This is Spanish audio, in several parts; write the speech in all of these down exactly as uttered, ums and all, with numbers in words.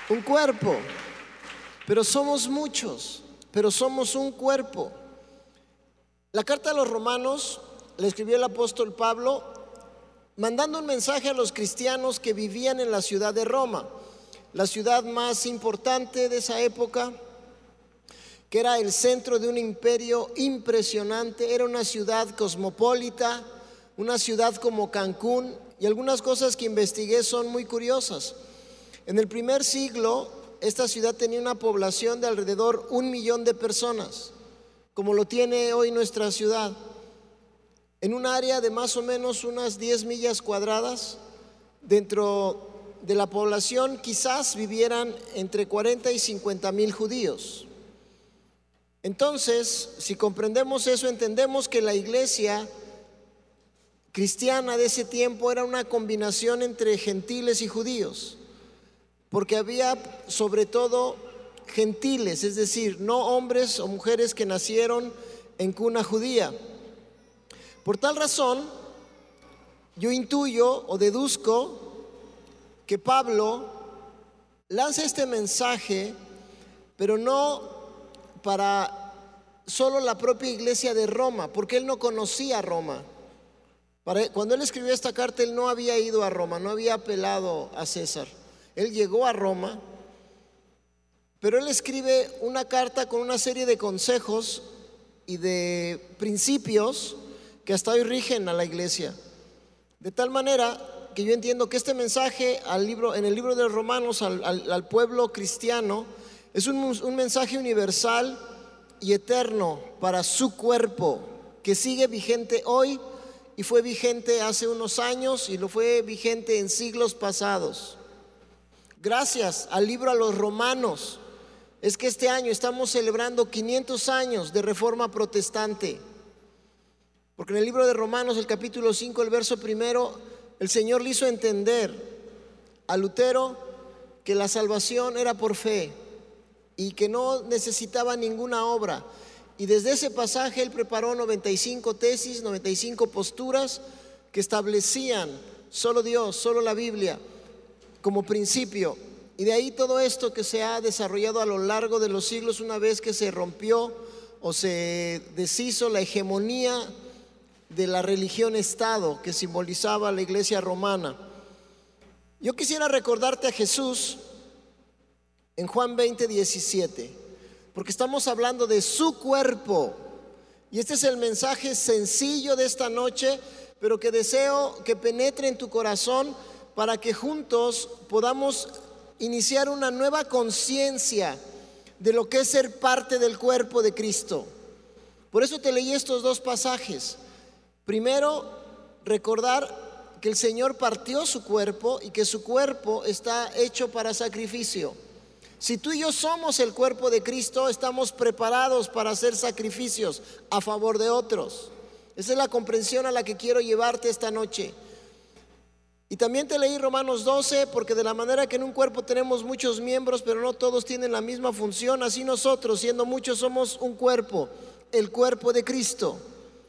Un cuerpo, pero somos muchos, pero somos un cuerpo. La carta a los Romanos la escribió el apóstol Pablo mandando un mensaje a los cristianos que vivían en la ciudad de Roma, la ciudad más importante de esa época, que era el centro de un imperio impresionante. Era una ciudad cosmopolita, una ciudad como Cancún, y algunas cosas que investigué son muy curiosas. En el primer siglo, esta ciudad tenía una población de alrededor un millón de personas, como lo tiene hoy nuestra ciudad. En un área de más o menos unas diez millas cuadradas, dentro de la población quizás vivieran entre cuarenta y cincuenta mil judíos. Entonces, si comprendemos eso, entendemos que la iglesia cristiana de ese tiempo era una combinación entre gentiles y judíos, porque había sobre todo gentiles, es decir, no hombres o mujeres que nacieron en cuna judía. Por tal razón, yo intuyo o deduzco que Pablo lanza este mensaje, pero no para solo la propia iglesia de Roma, porque él no conocía Roma. Para, cuando él escribió esta carta, él no había ido a Roma, no había apelado a César. Él llegó a Roma, pero él escribe una carta con una serie de consejos y de principios que hasta hoy rigen a la iglesia. De tal manera que yo entiendo que este mensaje al libro, en el libro de los Romanos al, al, al pueblo cristiano es un, un mensaje universal y eterno para su cuerpo, que sigue vigente hoy y fue vigente hace unos años y lo fue vigente en siglos pasados. Gracias al libro a los Romanos es que este año estamos celebrando quinientos años de Reforma Protestante, porque en el libro de Romanos, el capítulo cinco, el verso primero, el Señor le hizo entender a Lutero que la salvación era por fe y que no necesitaba ninguna obra. Y desde ese pasaje él preparó noventa y cinco tesis, noventa y cinco posturas que establecían solo Dios, solo la Biblia como principio. Y de ahí todo esto que se ha desarrollado a lo largo de los siglos, una vez que se rompió o se deshizo la hegemonía de la religión-estado que simbolizaba la iglesia romana. Yo quisiera recordarte a Jesús en Juan veinte, diecisiete, porque estamos hablando de su cuerpo, y este es el mensaje sencillo de esta noche, pero que deseo que penetre en tu corazón para que juntos podamos iniciar una nueva conciencia de lo que es ser parte del cuerpo de Cristo. Por eso te leí estos dos pasajes. Primero, recordar que el Señor partió su cuerpo y que su cuerpo está hecho para sacrificio. Si tú y yo somos el cuerpo de Cristo, estamos preparados para hacer sacrificios a favor de otros. Esa es la comprensión a la que quiero llevarte esta noche. Y también te leí Romanos doce, porque de la manera que en un cuerpo tenemos muchos miembros, pero no todos tienen la misma función, así nosotros, siendo muchos, somos un cuerpo, el cuerpo de Cristo.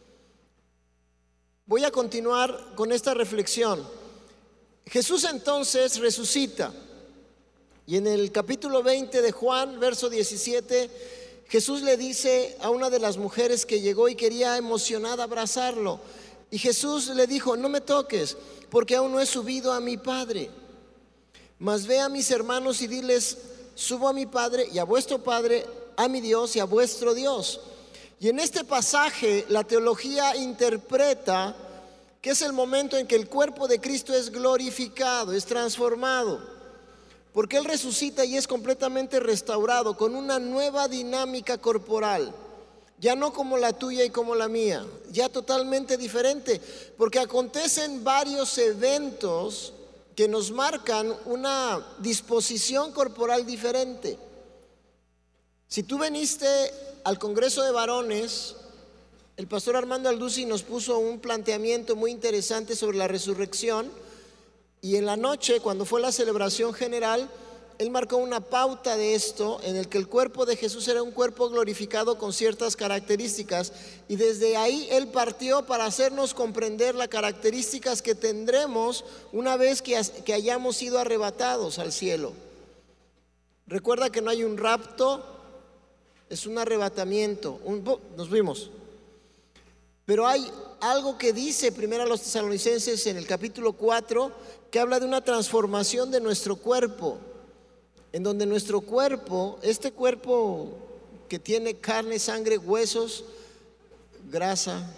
Voy a continuar con esta reflexión. Jesús entonces resucita, y en el capítulo veinte de Juan, verso diecisiete, Jesús le dice a una de las mujeres que llegó y quería emocionada abrazarlo, y Jesús le dijo: no me toques, porque aún no he subido a mi Padre, mas ve a mis hermanos y diles: subo a mi Padre y a vuestro Padre, a mi Dios y a vuestro Dios. Y en este pasaje la teología interpreta que es el momento en que el cuerpo de Cristo es glorificado, es transformado, porque Él resucita y es completamente restaurado con una nueva dinámica corporal, ya no como la tuya y como la mía, ya totalmente diferente, porque acontecen varios eventos que nos marcan una disposición corporal diferente. Si tú viniste al Congreso de Varones, el pastor Armando Alduzzi nos puso un planteamiento muy interesante sobre la resurrección, y en la noche, cuando fue la celebración general, él marcó una pauta de esto, en el que el cuerpo de Jesús era un cuerpo glorificado con ciertas características, y desde ahí él partió para hacernos comprender las características que tendremos una vez que, que hayamos sido arrebatados al cielo. Recuerda que no hay un rapto, es un arrebatamiento. Un, nos vimos. Pero hay algo que dice primero a los Tesalonicenses en el capítulo cuatro, que habla de una transformación de nuestro cuerpo, en donde nuestro cuerpo, este cuerpo que tiene carne, sangre, huesos, grasa,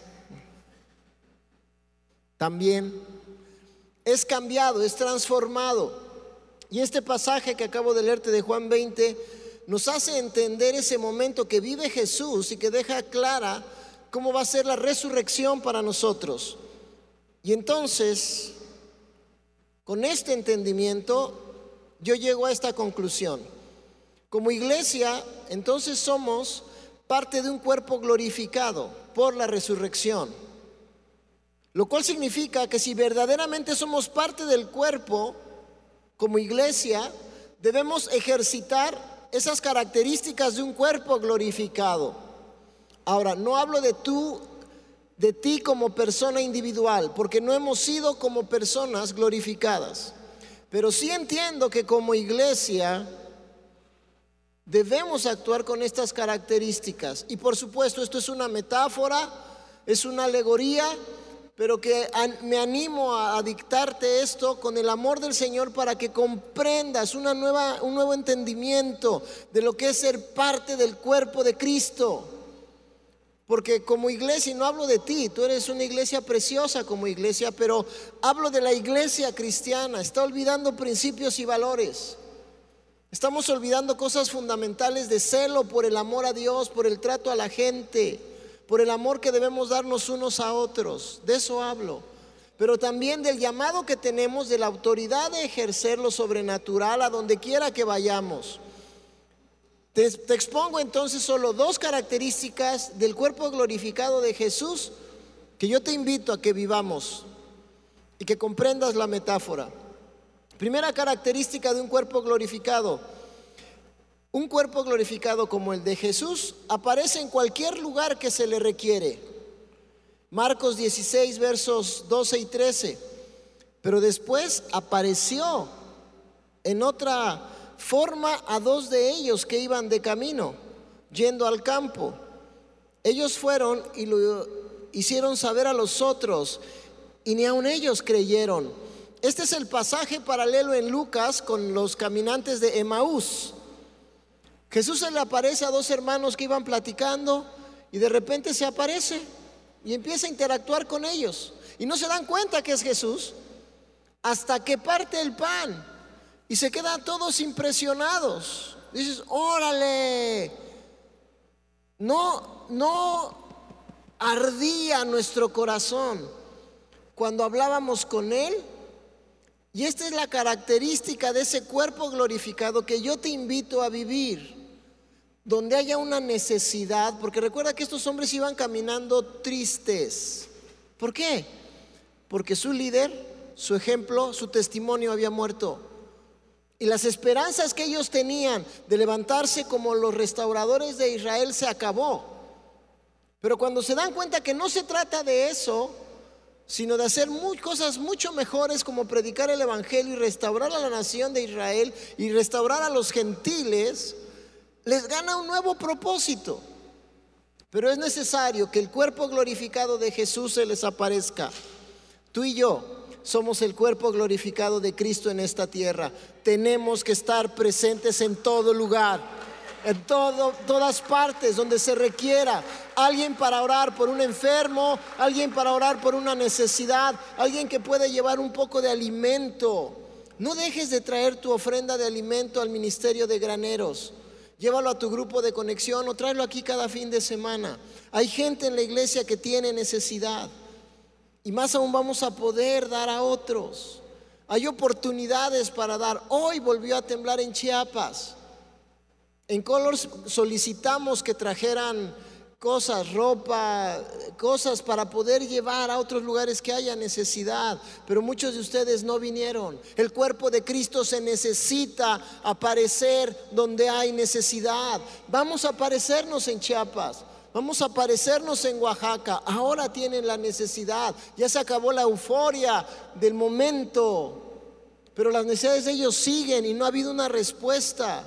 también es cambiado, es transformado. Y este pasaje que acabo de leerte de Juan veinte nos hace entender ese momento que vive Jesús y que deja clara cómo va a ser la resurrección para nosotros. Y entonces, con este entendimiento, yo llego a esta conclusión. Como iglesia, entonces somos parte de un cuerpo glorificado por la resurrección. Lo cual significa que si verdaderamente somos parte del cuerpo, como iglesia, debemos ejercitar esas características de un cuerpo glorificado. Ahora, no hablo de tú, de ti como persona individual, porque no hemos sido como personas glorificadas. Pero sí entiendo que como iglesia debemos actuar con estas características. Y por supuesto, esto es una metáfora, es una alegoría, pero que me animo a dictarte esto con el amor del Señor para que comprendas una nueva, un nuevo entendimiento de lo que es ser parte del cuerpo de Cristo. Porque como iglesia, y no hablo de ti, tú eres una iglesia preciosa como iglesia, pero hablo de la iglesia cristiana, está olvidando principios y valores. Estamos olvidando cosas fundamentales de celo por el amor a Dios, por el trato a la gente, por el amor que debemos darnos unos a otros. De eso hablo. Pero también del llamado que tenemos, de la autoridad de ejercer lo sobrenatural a donde quiera que vayamos. Te, te expongo entonces solo dos características del cuerpo glorificado de Jesús que yo te invito a que vivamos y que comprendas la metáfora. Primera característica de un cuerpo glorificado. Un cuerpo glorificado como el de Jesús aparece en cualquier lugar que se le requiere. Marcos dieciséis, versos doce y trece. Pero después apareció en otra forma a dos de ellos que iban de camino, yendo al campo. Ellos fueron y lo hicieron saber a los otros, y ni aun ellos creyeron. Este es el pasaje paralelo en Lucas con los caminantes de Emaús. Jesús se le aparece a dos hermanos que iban platicando y de repente se aparece y empieza a interactuar con ellos. Y no se dan cuenta que es Jesús hasta que parte el pan y se quedan todos impresionados. Dices, órale, no, no ardía nuestro corazón cuando hablábamos con Él. Y esta es la característica de ese cuerpo glorificado que yo te invito a vivir. Donde haya una necesidad, porque recuerda que estos hombres iban caminando tristes. ¿Por qué? Porque su líder, su ejemplo, su testimonio había muerto. Y las esperanzas que ellos tenían de levantarse como los restauradores de Israel se acabó. Pero cuando se dan cuenta que no se trata de eso, sino de hacer muy, cosas mucho mejores, como predicar el evangelio y restaurar a la nación de Israel y restaurar a los gentiles, les gana un nuevo propósito. Pero es necesario que el cuerpo glorificado de Jesús se les aparezca. Tú y yo somos el cuerpo glorificado de Cristo en esta tierra. Tenemos que estar presentes en todo lugar, en todo, todas partes donde se requiera. Alguien para orar por un enfermo, alguien para orar por una necesidad, alguien que puede llevar un poco de alimento. No dejes de traer tu ofrenda de alimento al ministerio de graneros. Llévalo a tu grupo de conexión o tráelo aquí cada fin de semana. Hay gente en la iglesia que tiene necesidad y más aún vamos a poder dar a otros. Hay oportunidades para dar. Hoy volvió a temblar en Chiapas. En Colors solicitamos que trajeran cosas, ropa, cosas para poder llevar a otros lugares que haya necesidad, pero muchos de ustedes no vinieron. El cuerpo de Cristo se necesita aparecer donde hay necesidad. Vamos a aparecernos en Chiapas, vamos a aparecernos en Oaxaca. Ahora tienen la necesidad, ya se acabó la euforia del momento, pero las necesidades de ellos siguen y no ha habido una respuesta.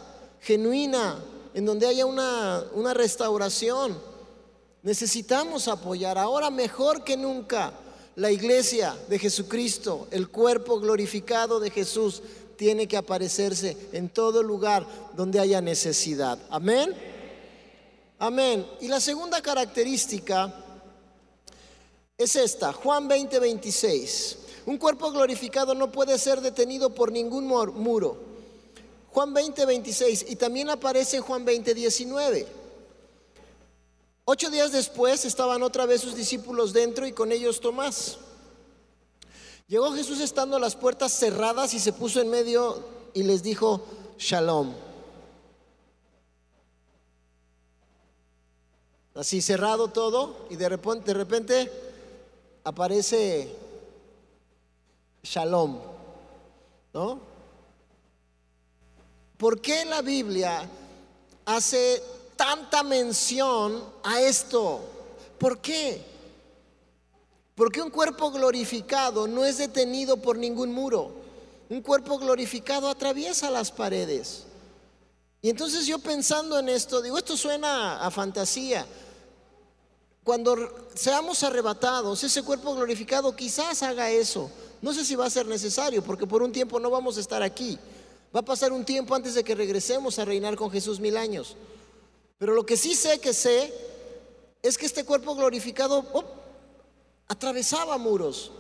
genuina, en donde haya una, una restauración. Necesitamos apoyar ahora mejor que nunca. La iglesia de Jesucristo, el cuerpo glorificado de Jesús, tiene que aparecerse en todo lugar donde haya necesidad. Amén. Amén. Y la segunda característica es esta, Juan veinte, veintiséis. Un cuerpo glorificado no puede ser detenido por ningún muro. Juan veinte, veintiséis. Y también aparece en Juan veinte, diecinueve. Ocho días después estaban otra vez sus discípulos dentro y con ellos Tomás. Llegó Jesús estando las puertas cerradas y se puso en medio y les dijo: Shalom. Así cerrado todo, y de repente, de repente aparece Shalom, ¿no? ¿Por qué la Biblia hace tanta mención a esto? ¿Por qué? Porque un cuerpo glorificado no es detenido por ningún muro. Un cuerpo glorificado atraviesa las paredes. Y entonces yo pensando en esto, digo, esto suena a fantasía. Cuando seamos arrebatados, ese cuerpo glorificado quizás haga eso. No sé si va a ser necesario, porque por un tiempo no vamos a estar aquí. Va a pasar un tiempo antes de que regresemos a reinar con Jesús mil años. Pero lo que sí sé que sé es que este cuerpo glorificado oh, atravesaba muros.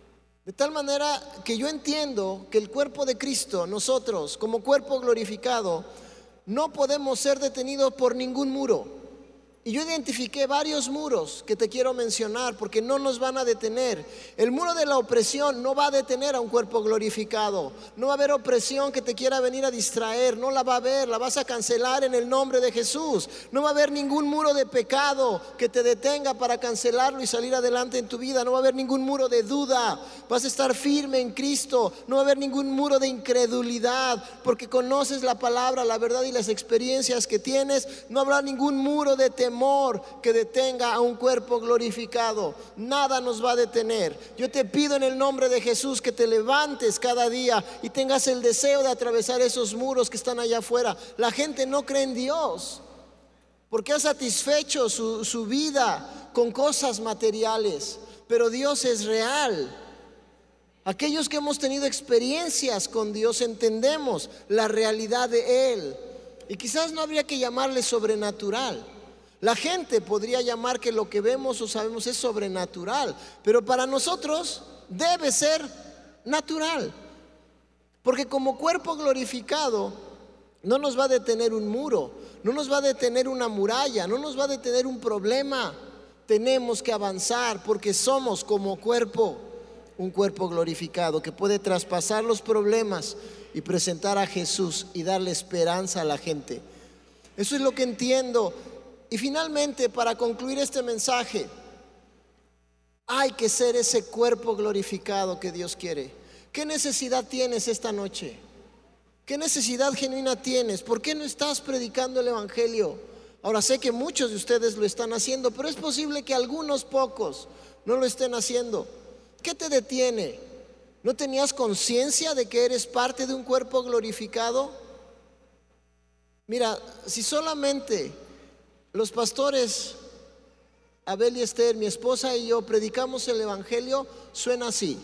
De tal manera que yo entiendo que el cuerpo de Cristo, nosotros como cuerpo glorificado, no podemos ser detenidos por ningún muro. Y yo identifiqué varios muros que te quiero mencionar porque no nos van a detener. El muro de la opresión no va a detener a un cuerpo glorificado. No va a haber opresión que te quiera venir a distraer. No la va a haber, la vas a cancelar en el nombre de Jesús. No va a haber ningún muro de pecado que te detenga para cancelarlo y salir adelante en tu vida. No va a haber ningún muro de duda. Vas a estar firme en Cristo. No va a haber ningún muro de incredulidad porque conoces la palabra, la verdad y las experiencias que tienes. No habrá ningún muro de temor que detenga a un cuerpo glorificado. Nada nos va a detener. Yo te pido en el nombre de Jesús que te levantes cada día y tengas el deseo de atravesar esos muros que están allá afuera. La gente no cree en Dios porque ha satisfecho su, su vida con cosas materiales, pero Dios es real. Aquellos que hemos tenido experiencias con Dios entendemos la realidad de Él, y quizás no habría que llamarle sobrenatural. La gente podría llamar que lo que vemos o sabemos es sobrenatural, pero para nosotros debe ser natural, porque como cuerpo glorificado no nos va a detener un muro, no nos va a detener una muralla, no nos va a detener un problema. Tenemos que avanzar porque somos como cuerpo, un cuerpo glorificado que puede traspasar los problemas y presentar a Jesús y darle esperanza a la gente. Eso es lo que entiendo. Y finalmente, para concluir este mensaje, hay que ser ese cuerpo glorificado que Dios quiere. ¿Qué necesidad tienes esta noche? ¿Qué necesidad genuina tienes? ¿Por qué no estás predicando el evangelio? Ahora sé que muchos de ustedes lo están haciendo, pero es posible que algunos pocos no lo estén haciendo. ¿Qué te detiene? ¿No tenías conciencia de que eres parte de un cuerpo glorificado? Mira, si solamente los pastores Abel y Esther, mi esposa y yo predicamos el evangelio, suena así.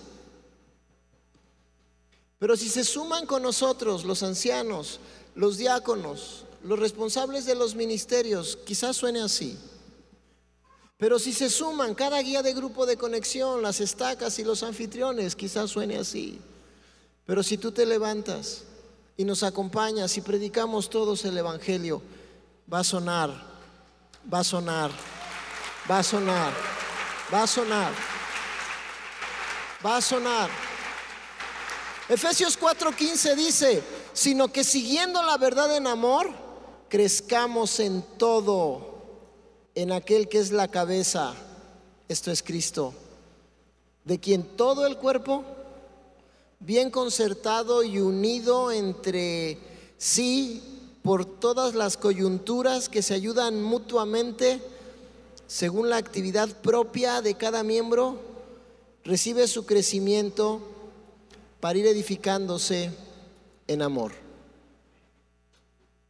Pero si se suman con nosotros los ancianos, los diáconos, los responsables de los ministerios, quizás suene así. Pero si se suman cada guía de grupo de conexión, las estacas y los anfitriones, quizás suene así. Pero si tú te levantas y nos acompañas y predicamos todos el evangelio, va a sonar. Va a sonar, va a sonar, va a sonar, va a sonar. Efesios cuatro quince dice: sino que siguiendo la verdad en amor, crezcamos en todo, en aquel que es la cabeza, esto es Cristo, de quien todo el cuerpo, bien concertado y unido entre sí, por todas las coyunturas que se ayudan mutuamente según la actividad propia de cada miembro, recibe su crecimiento para ir edificándose en amor.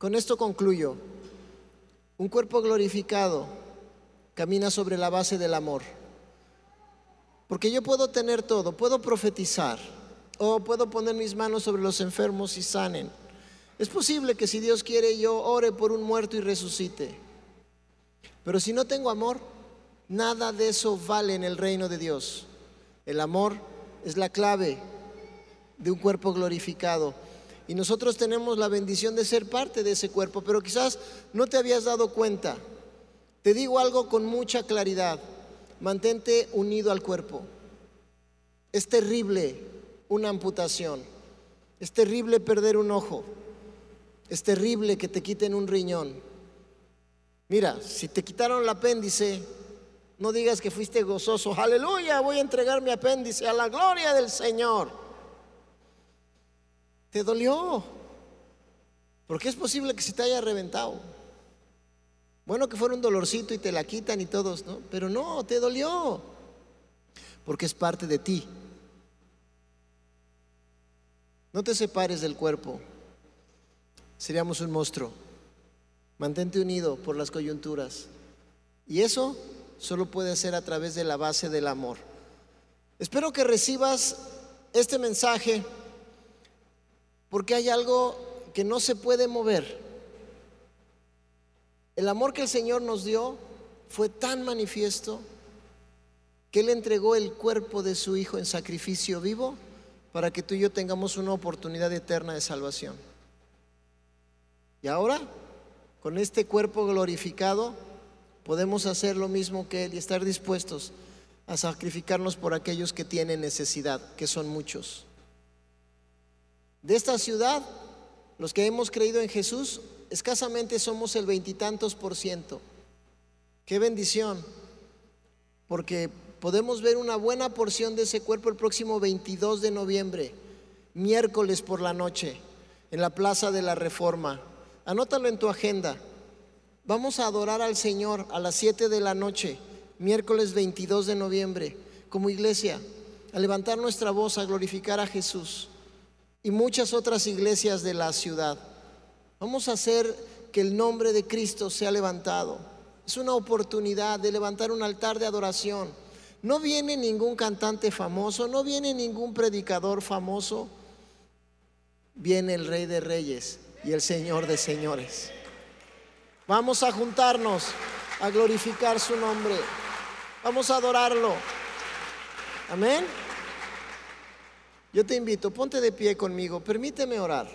Con esto concluyo. Un cuerpo glorificado camina sobre la base del amor. Porque yo puedo tener todo, puedo profetizar, o puedo poner mis manos sobre los enfermos y sanen. Es posible que si Dios quiere yo ore por un muerto y resucite. Pero si no tengo amor, nada de eso vale en el reino de Dios. El amor es la clave de un cuerpo glorificado. Y nosotros tenemos la bendición de ser parte de ese cuerpo, pero quizás no te habías dado cuenta. Te digo algo con mucha claridad: mantente unido al cuerpo. Es terrible una amputación, es terrible perder un ojo, es terrible que te quiten un riñón. Mira, si te quitaron el apéndice, no digas que fuiste gozoso. Aleluya, voy a entregar mi apéndice a la gloria del Señor. Te dolió, porque es posible que se te haya reventado. Bueno, que fuera un dolorcito y te la quitan y todos, ¿no? Pero no, te dolió, porque es parte de ti. No te separes del cuerpo, seríamos un monstruo. Mantente unido por las coyunturas, y eso solo puede ser a través de la base del amor. Espero que recibas este mensaje, porque hay algo que no se puede mover. El amor que el Señor nos dio fue tan manifiesto que Él entregó el cuerpo de su Hijo en sacrificio vivo para que tú y yo tengamos una oportunidad eterna de salvación. Y ahora, con este cuerpo glorificado, podemos hacer lo mismo que Él y estar dispuestos a sacrificarnos por aquellos que tienen necesidad, que son muchos. De esta ciudad, los que hemos creído en Jesús, escasamente somos el veintitantos por ciento. Qué bendición, porque podemos ver una buena porción de ese cuerpo el próximo veintidós de noviembre, miércoles por la noche, en la Plaza de la Reforma. Anótalo en tu agenda. Vamos a adorar al Señor a las siete de la noche, miércoles veintidós de noviembre, como iglesia, a levantar nuestra voz, a glorificar a Jesús. Y muchas otras iglesias de la ciudad. Vamos a hacer que el nombre de Cristo sea levantado. Es una oportunidad de levantar un altar de adoración. No viene ningún cantante famoso, no viene ningún predicador famoso. Viene el Rey de Reyes y el Señor de Señores. Vamos a juntarnos a glorificar su nombre. Vamos a adorarlo. Amén. Yo te invito, ponte de pie conmigo, permíteme orar.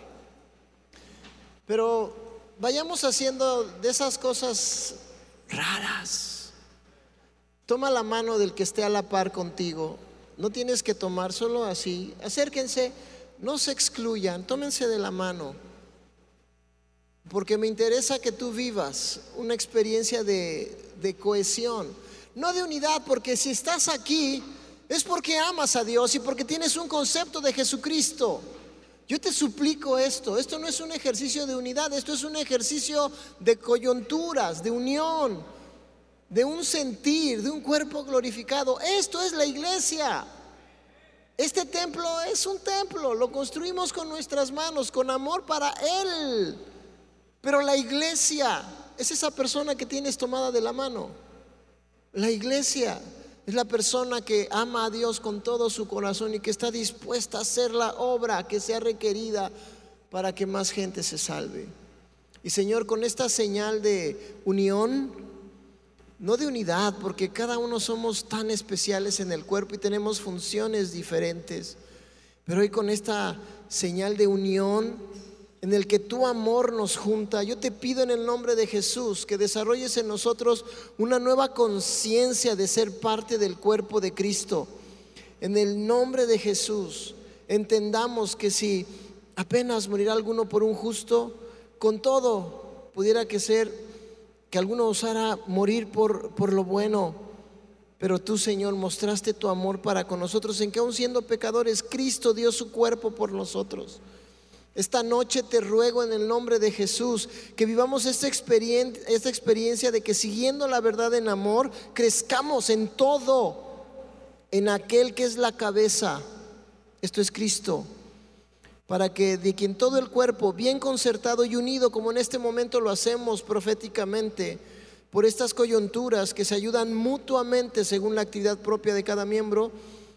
Pero vayamos haciendo de esas cosas raras. Toma la mano del que esté a la par contigo. No tienes que tomar, solo así. Acérquense, no se excluyan, tómense de la mano. Porque me interesa que tú vivas una experiencia de, de cohesión, no de unidad, porque si estás aquí es porque amas a Dios y porque tienes un concepto de Jesucristo. Yo te suplico esto, esto no es un ejercicio de unidad, esto es un ejercicio de coyunturas, de unión, de un sentir, de un cuerpo glorificado. Esto es la iglesia. Este templo es un templo, lo construimos con nuestras manos, con amor para Él. Pero la iglesia es esa persona que tienes tomada de la mano. La iglesia es la persona que ama a Dios con todo su corazón y que está dispuesta a hacer la obra que sea requerida para que más gente se salve. Y Señor, con esta señal de unión, no de unidad, porque cada uno somos tan especiales en el cuerpo y tenemos funciones diferentes, pero hoy con esta señal de unión en el que tu amor nos junta, yo te pido en el nombre de Jesús que desarrolles en nosotros una nueva conciencia de ser parte del cuerpo de Cristo. En el nombre de Jesús entendamos que si apenas morirá alguno por un justo, con todo pudiera que ser que alguno osara morir por, por lo bueno. Pero tú, Señor, mostraste tu amor para con nosotros, en que aun siendo pecadores, Cristo dio su cuerpo por nosotros. Esta noche te ruego en el nombre de Jesús que vivamos esta experiencia, esta experiencia de que siguiendo la verdad en amor, crezcamos en todo, en aquel que es la cabeza, esto es Cristo. para que de quien todo el cuerpo, bien concertado y unido, como en este momento lo hacemos proféticamente, por estas coyunturas que se ayudan mutuamente según la actividad propia de cada miembro,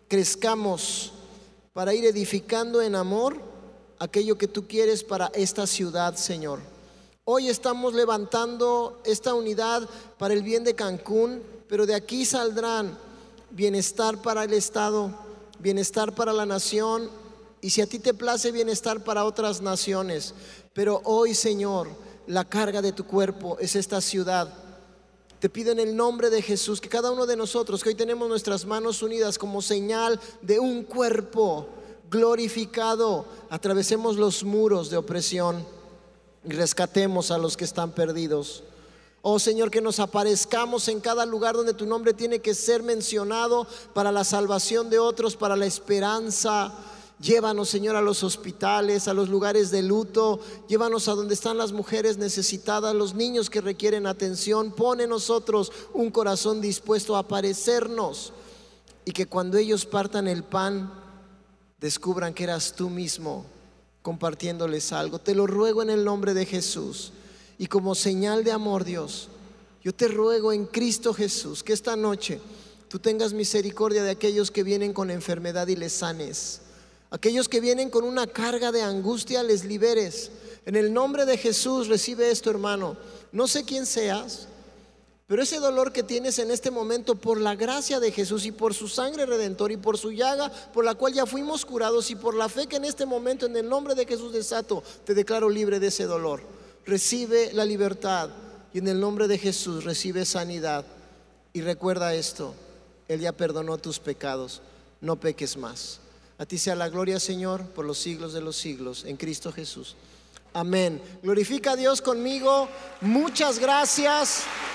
crezcamos para ir edificando en amor aquello que tú quieres para esta ciudad, Señor. Hoy estamos levantando esta unidad para el bien de Cancún, pero de aquí saldrán bienestar para el Estado, bienestar para la nación, y si a ti te place, bienestar para otras naciones. Pero hoy, Señor, la carga de tu cuerpo es esta ciudad. Te pido en el nombre de Jesús que cada uno de nosotros, que hoy tenemos nuestras manos unidas como señal de un cuerpo glorificado, atravesemos los muros de opresión y rescatemos a los que están perdidos. Oh Señor, que nos aparezcamos en cada lugar donde tu nombre tiene que ser mencionado para la salvación de otros, para la esperanza. Llévanos, Señor, a los hospitales, a los lugares de luto. Llévanos a donde están las mujeres necesitadas, los niños que requieren atención. Pon en nosotros un corazón dispuesto a aparecernos, y que cuando ellos partan el pan, descubran que eras tú mismo compartiéndoles algo. Te lo ruego en el nombre de Jesús. Y como señal de amor, Dios, yo te ruego en Cristo Jesús que esta noche tú tengas misericordia de aquellos que vienen con enfermedad y les sanes. Aquellos que vienen con una carga de angustia, les liberes. En el nombre de Jesús, recibe esto, hermano. No sé quién seas, pero ese dolor que tienes en este momento, por la gracia de Jesús y por su sangre redentor y por su llaga por la cual ya fuimos curados, y por la fe que en este momento en el nombre de Jesús desato, te declaro libre de ese dolor. Recibe la libertad y en el nombre de Jesús recibe sanidad. Y recuerda esto: Él ya perdonó tus pecados. No peques más. A ti sea la gloria, Señor, por los siglos de los siglos, en Cristo Jesús. Amén. Glorifica a Dios conmigo. Muchas gracias.